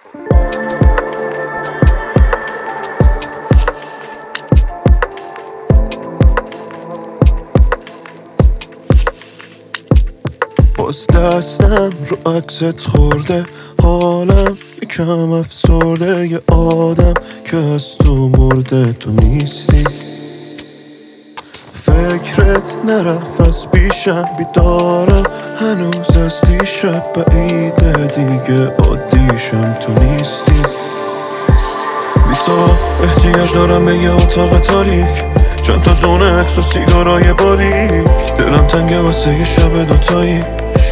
باز دستم رو عکست خورده، حالم یکم افسرده. یه آدم که از تو مرده، تو نیستی. فکرت نرفت از پیشم، بیدارم هنوز از دیشب. بعیده دیگه عادیشم، تو نیستی. بی تو احتیاج دارم به یه اتاق تاریک، چند تا دونه عکس و سیگارای باریک. دلم تنگه واسه یه شب دوتایی،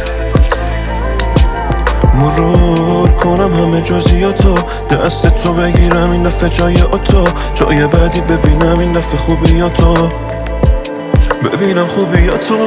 مرور کنم همه جزئیاتو. دست تو بگیرم این دفعه جای آتو، جای بعدی ببینم این دفعه خوبیاتو، ببینم خوبیاتو.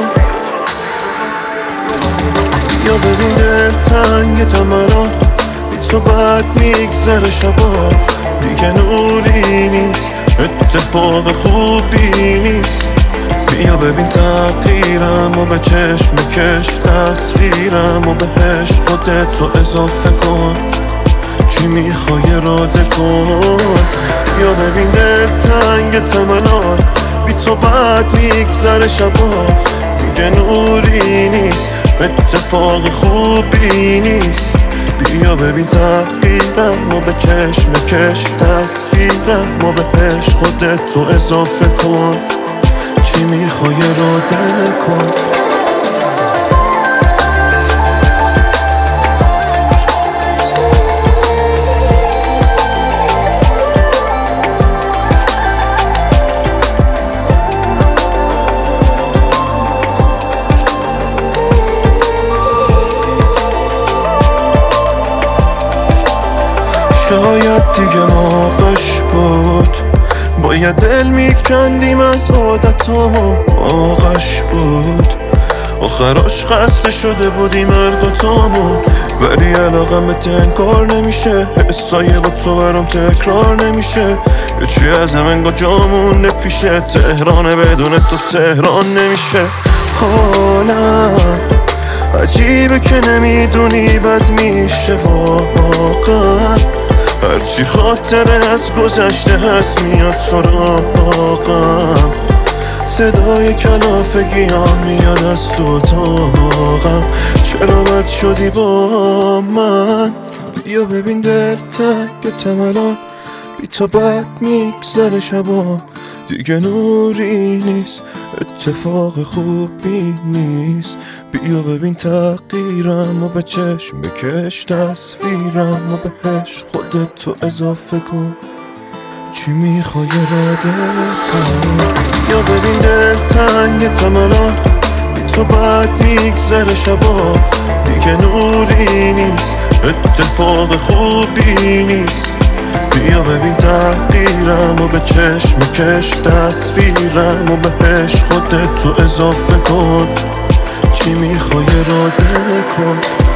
یا ببین دل تنگ تمران، بی تو بد میگذره شبا. دیگه نوری نیست، اتفاق خوبی نیست. بیا ببین تغییرم و به چشم کش تصویرم و بهش خودتو اضافه کن. چی میخوای اراده کن. بیا ببین دل تنگ تمنان، بی تو بد میگذره شبا. دیگه نوری نیست، اتفاق خوبی نیست. بیا ببین تغییرم و به چشم کش تصویرم و بهش خودتو اضافه کن. چی میخوای اراده کن. شاید دیگه موقعش بود، باید دل میکندیم از عادتامون. موقعش بود آخراش خسته شده بودیم هر دوتامون. ولی علاقمت انکار نمیشه، حسای با تو برام تکرار نمیشه. یه چی از همه جامون نپیشه، تهرانه بدون تو تهران نمیشه. حالم عجیبه که نمیدونی بد میشه واقعا. هرچی خاطره از گذشته هست میاد سراغم. صدای کلافگیام میاد از تو اتاقم. چرا بد شدی با من. بیا ببین دل تنگ تملان، بی تو بد میگذره شبام. دیگه نوری نیست، اتفاق خوبی نیست. بیا ببین تغییرم و به چشم کش تصویرم و بهش خودتو اضافه کن. چی میخوای اراده کن. یا ببین دل تنگ تمران، بی تو بد میگذره شبا. دیگه نوری نیست، اتفاق خوبی نیست. بیا ببین تغییرم و به چشم کش تصویرم و بهش خودتو اضافه کن. چی میخوای اراده کن.